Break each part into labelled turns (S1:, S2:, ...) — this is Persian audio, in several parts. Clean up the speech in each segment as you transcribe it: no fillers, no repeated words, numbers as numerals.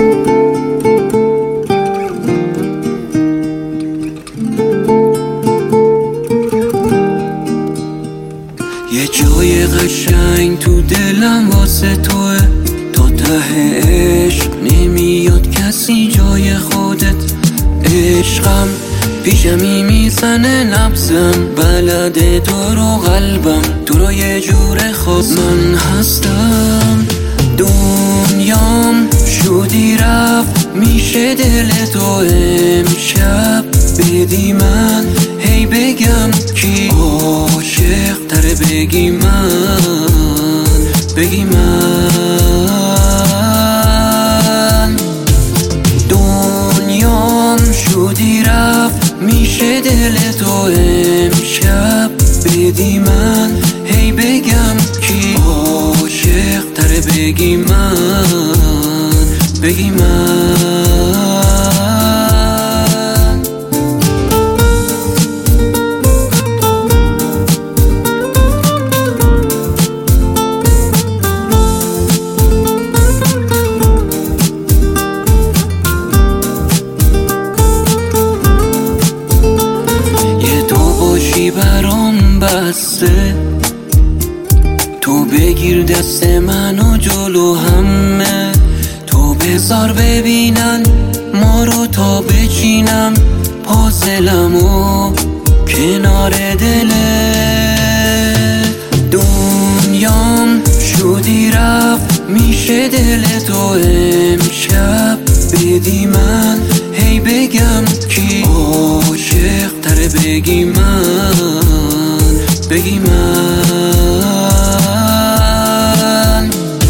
S1: یه جای قشنگ تو دلم واسه توه، تا ته عشق نمیاد کسی جای خودت. عشقم پیشمی میزنه نبضم، بلده تو رو قلبم، تو رو یه جور خاص من هستم. دنیام شدی رفت میشه دل تو امشب بدی من، هی بگم کی عاشق تره، بگی من، بگی من. دنیام شدی رفت میشه دل تو امشب بدی من، هی بگم کی عاشق تره، بگی من، بگی من. برام بسته، تو بگیر دست منو جلو همه، تو بذار ببینن ما رو تا بچینم پازلمو کنار دله. دنیام شدی رفت میشه دل تو امشب بدی من، هی بگم کی عاشق تره، بگی من، بگی من.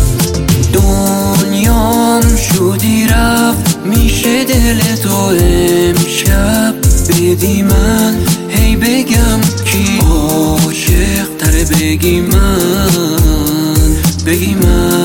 S1: دنیام شدی رفت میشه دل تو امشب بدی من، هی بگم کی عاشق تره، بگی من، بگی من.